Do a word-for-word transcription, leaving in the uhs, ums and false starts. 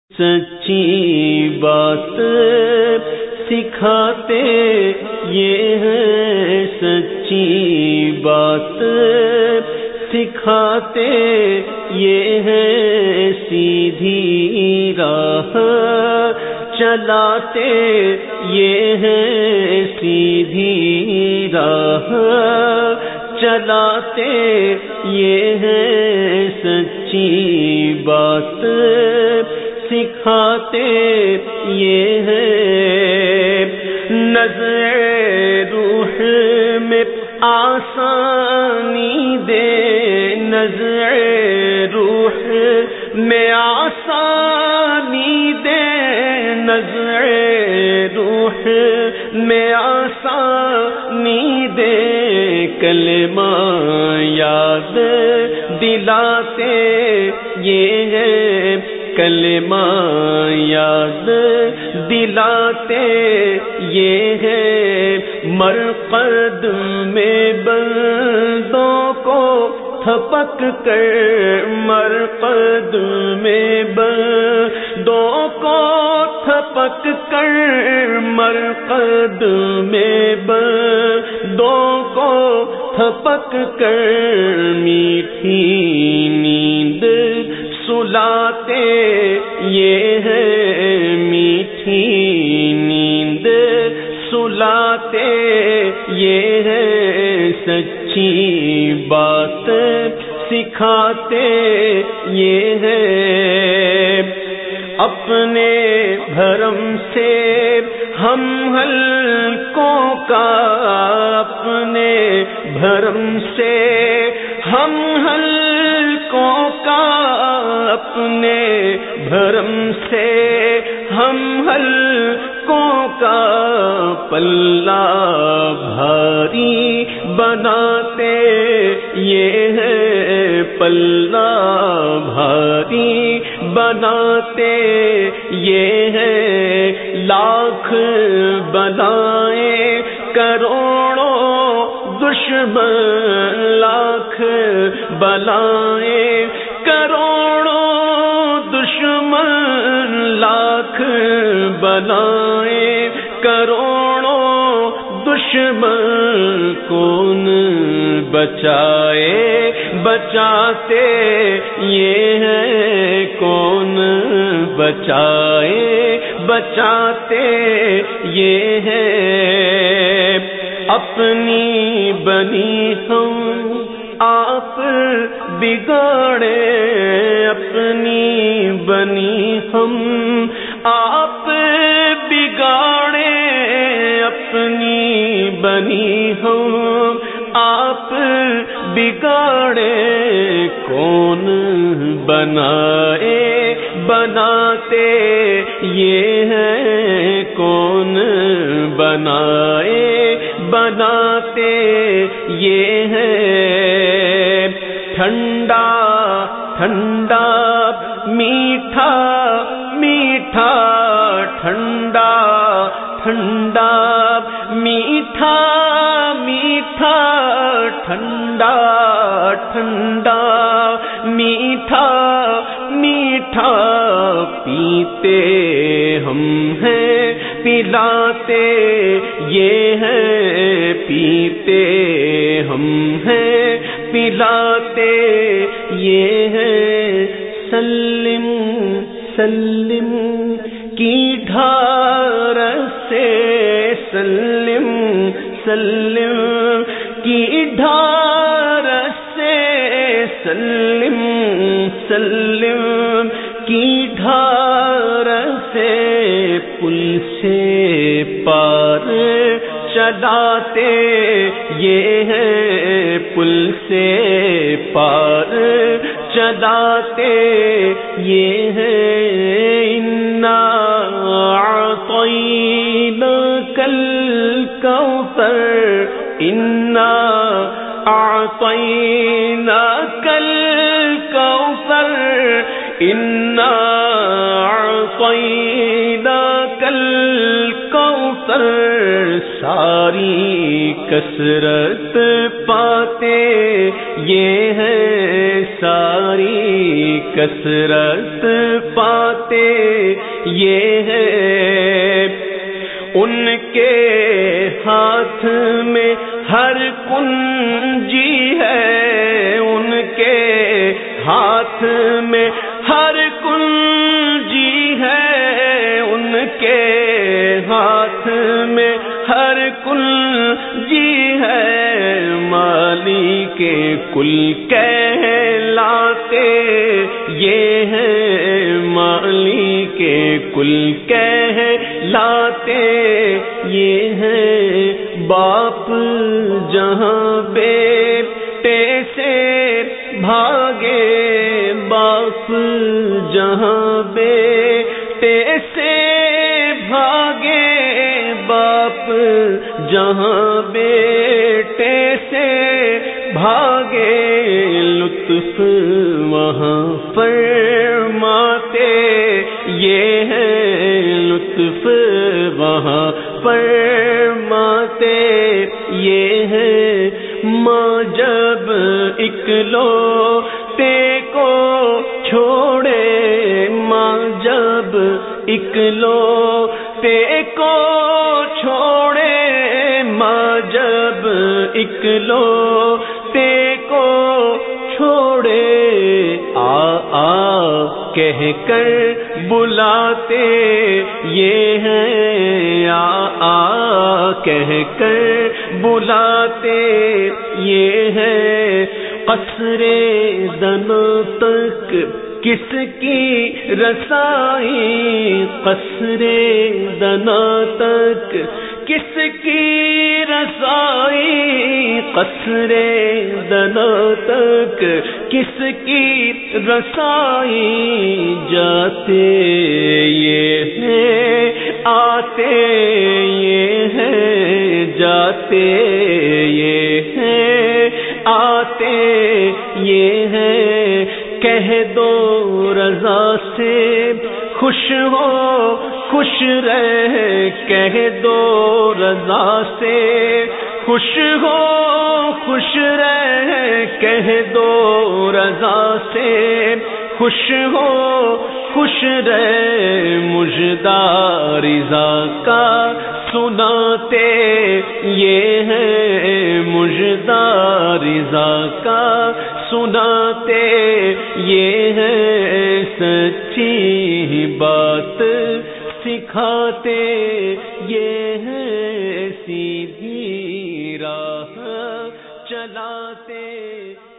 سچی بات سکھاتے یہ ہیں، سچی بات سکھاتے یہ ہیں، سیدھی راہ چلاتے یہ ہیں، سیدھی راہ چلاتے یہ ہیں، سچی بات سکھاتے یہ ہے، نظر روح میں آسانی دے، نظر روح میں آسانی دے، نظر روح میں آسانی دے، کلمہ یاد دلاتے یہ ہے، کلمہ یاد دلاتے یہ ہے، مرقد میں بندوں کو تھپک کر، مرقد میں بندوں کو تھپک کر، مرقد میں بندوں کو تھپک کر، میٹھی نیند سلاتے یہ ہے، میٹھی نیند سلاتے یہ ہے، سچی بات سکھاتے یہ ہے، اپنے بھرم سے ہم ہلکوں کا، اپنے بھرم سے ہم ہلکوں کا، اپنے بھرم سے ہم ہلکوں کا پلہ بھاری بناتے یہ ہے، پلہ بھاری بناتے یہ ہے، لاکھ بنائے کروڑوں دشمن، لاکھ بنائے کروڑوں دشمن، لاکھ بنائے کروڑوں دشمن، کون بچائے بچاتے یہ ہے، کون بچائے بچاتے یہ ہے، اپنی بنی ہم آپ بگاڑے، اپنی بنی ہم آپ بگاڑے، اپنی بنی ہم آپ بگاڑے، کون بنائے بناتے یہ ہے، کون بنائے بناتے یہ ہے، ٹھنڈا ٹھنڈا میٹھا میٹھا، ٹھنڈا ٹھنڈا میٹھا میٹھا، ٹھنڈا ٹھنڈا میٹھا میٹھا، پیتے ہم ہیں پلاتے یہ ہے، پیتے ہم ہیں پلاتے یہ ہے، سلم سلم کی ڈھار سے، سلم سلم کی ڈھار سے، سلم سلم کی ڈھار سے، پل سے پار چلاتے یہ ہے، پل سے پار چلاتے یہ ہے، انا اعطیناک الکوثر، انا اعطیناک الکوثر، انا اعطیناک الکوثر، ساری کثرت پاتے یہ ہے، ساری کثرت پاتے یہ ہے، ان کے ہاتھ میں ہر کنجی ہے، ان کے ہاتھ میں ہر کنجی ہے، ان کے ہاتھ میں ہر کنجی ہے، مالی کے کل کہلاتے یہ ہے، مالی کے کل کہلاتے یہ ہے، باپ جہاں بیٹے سے بھاگے، باپ جہاں بیٹے سے بھاگے، باپ جہاں بیٹے سے بھاگے، لطف وہاں فرماتے یہ ہے، لطف وہاں فرماتے یہ ہے، ماں جب اکلوتے کو چھوڑے، ماں جب اکلوتے کو چھوڑے، ماں جب اکلوتے کو چھوڑے، آ آ کہہ کر بلاتے یہ ہے، آ آ کہہ کر بلاتے یہ ہے، قصر دنا تک کس کی رسائی، قصر دنا تک کس کی رسائی، قصر دنا تک کس کی رسائی، جاتے یہ ہے آتے یہ ہے، جاتے یہ ہے آتے یہ ہے، کہہ دو رضا سے خوش ہو خوش رہ، کہہ دو رضا سے خوش ہو خوش رہ، کہہ دو رضا سے خوش ہو خوش رہ، مژدہ رضا کا سناتے یہ ہے، مژدہ رضا کا سناتے یہ ہے، سچی بات سکھاتے یہ ہے، سیدھی راہ چلاتے